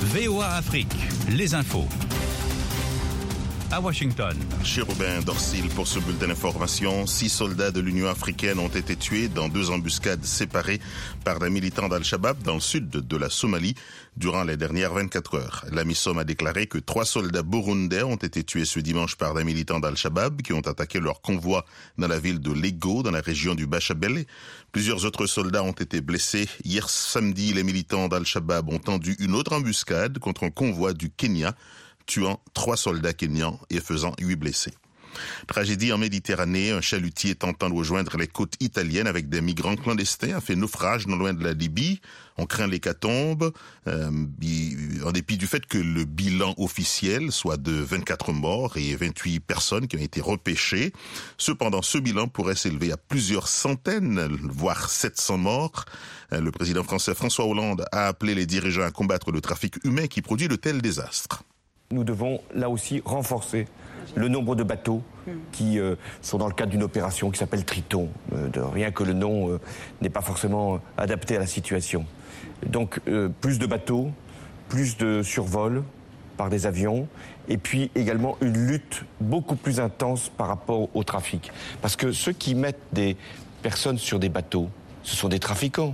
VOA Afrique, les infos. À Washington. Chérubin Dorsil pour ce bulletin d'information. 6 soldats de l'Union africaine ont été tués dans 2 embuscades séparées par des militants d'Al-Shabaab dans le sud de la Somalie durant les dernières 24 heures. L'AMISOM a déclaré que 3 soldats burundais ont été tués ce dimanche par des militants d'Al-Shabaab qui ont attaqué leur convoi dans la ville de Lego, dans la région du Bachabélé. Plusieurs autres soldats ont été blessés. Hier samedi, les militants d'Al-Shabaab ont tendu une autre embuscade contre un convoi du Kenya, tuant 3 soldats kenyans et faisant 8 blessés. Tragédie en Méditerranée, un chalutier tentant de rejoindre les côtes italiennes avec des migrants clandestins a fait naufrage non loin de la Libye. On craint l'hécatombe, en dépit du fait que le bilan officiel soit de 24 morts et 28 personnes qui ont été repêchées. Cependant, ce bilan pourrait s'élever à plusieurs centaines, voire 700 morts. Le président français François Hollande a appelé les dirigeants à combattre le trafic humain qui produit de tels désastres. Nous devons là aussi renforcer le nombre de bateaux qui sont dans le cadre d'une opération qui s'appelle Triton. Rien que le nom n'est pas forcément adapté à la situation. Donc plus de bateaux, plus de survols par des avions et puis également une lutte beaucoup plus intense par rapport au trafic. Parce que ceux qui mettent des personnes sur des bateaux, ce sont des trafiquants,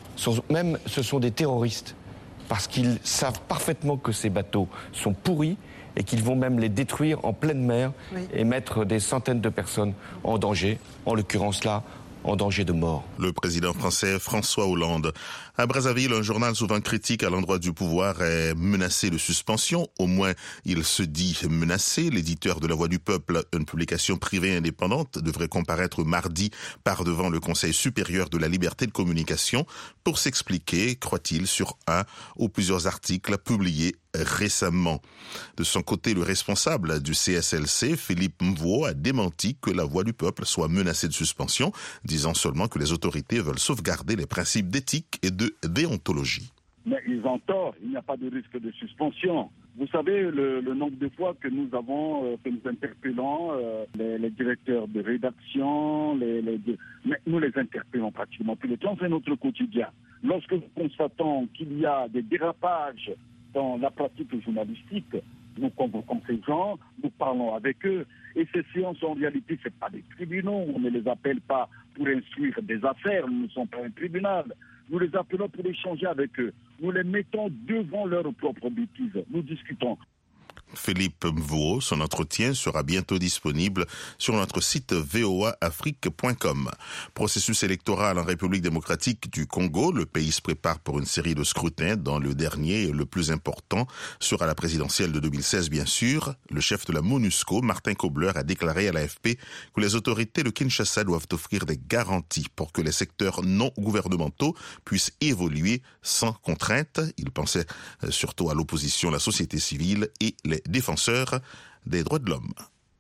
ce sont des terroristes. Parce qu'ils savent parfaitement que ces bateaux sont pourris et qu'ils vont même les détruire en pleine mer et mettre des centaines de personnes en danger, en l'occurrence là, en danger de mort. Le président français François Hollande. À Brazzaville, un journal souvent critique à l'endroit du pouvoir est menacé de suspension. Au moins, il se dit menacé. L'éditeur de La Voix du Peuple, une publication privée indépendante, devrait comparaître mardi par devant le Conseil supérieur de la liberté de communication pour s'expliquer, croit-il, sur un ou plusieurs articles publiés récemment. De son côté, le responsable du CSLC, Philippe Mvwo, a démenti que La Voix du Peuple soit menacée de suspension, disant seulement que les autorités veulent sauvegarder les principes d'éthique et de déontologie. Mais ils ont tort, il n'y a pas de risque de suspension. Vous savez le nombre de fois que nous interpellons les directeurs de rédaction, mais nous les interpellons pratiquement tous les temps, c'est notre quotidien. Lorsque nous constatons qu'il y a des dérapages dans la pratique journalistique, nous convoquons ces gens, nous parlons avec eux. Et ces séances, en réalité, ce n'est pas des tribunaux. On ne les appelle pas pour instruire des affaires. Nous ne sommes pas un tribunal. Nous les appelons pour échanger avec eux. Nous les mettons devant leurs propres bêtises. Nous discutons. Philippe Mvwo, son entretien sera bientôt disponible sur notre site voaafrique.com. Processus électoral en République démocratique du Congo, le pays se prépare pour une série de scrutins dont le dernier, le plus important, sera la présidentielle de 2016 bien sûr. Le chef de la MONUSCO, Martin Kobler, a déclaré à l'AFP que les autorités de Kinshasa doivent offrir des garanties pour que les secteurs non gouvernementaux puissent évoluer sans contrainte. Il pensait surtout à l'opposition, la société civile et les défenseurs des droits de l'homme.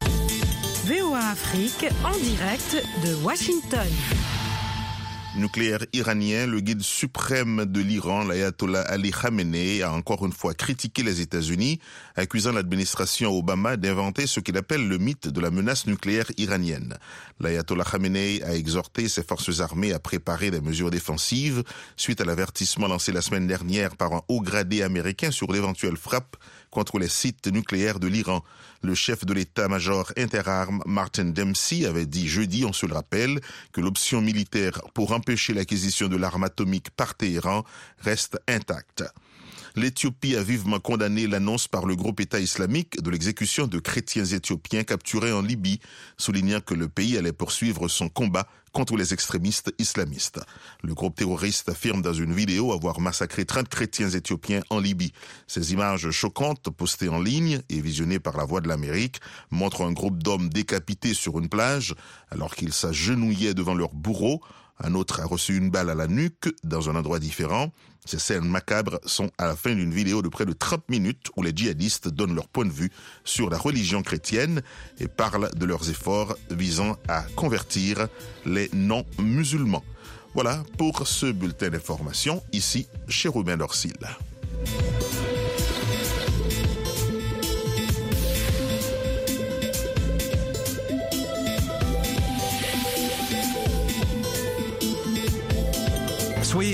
VOA Afrique en direct de Washington. Nucléaire iranien, le guide suprême de l'Iran, l'ayatollah Ali Khamenei, a encore une fois critiqué les États-Unis, accusant l'administration Obama d'inventer ce qu'il appelle le mythe de la menace nucléaire iranienne. L'ayatollah Khamenei a exhorté ses forces armées à préparer des mesures défensives suite à l'avertissement lancé la semaine dernière par un haut gradé américain sur l'éventuelle frappe contre les sites nucléaires de l'Iran. Le chef de l'état-major interarmes, Martin Dempsey, avait dit jeudi, on se le rappelle, que l'option militaire pour empêcher l'acquisition de l'arme atomique par Téhéran reste intacte. L'Éthiopie a vivement condamné l'annonce par le groupe État islamique de l'exécution de chrétiens éthiopiens capturés en Libye, soulignant que le pays allait poursuivre son combat contre les extrémistes islamistes. Le groupe terroriste affirme dans une vidéo avoir massacré 30 chrétiens éthiopiens en Libye. Ces images choquantes, postées en ligne et visionnées par la Voix de l'Amérique, montrent un groupe d'hommes décapités sur une plage alors qu'ils s'agenouillaient devant leur bourreau. Un autre a reçu une balle à la nuque dans un endroit différent. Ces scènes macabres sont à la fin d'une vidéo de près de 30 minutes où les djihadistes donnent leur point de vue sur la religion chrétienne et parlent de leurs efforts visant à convertir les non-musulmans. Voilà pour ce bulletin d'information, ici chez Chérubin Dorsil.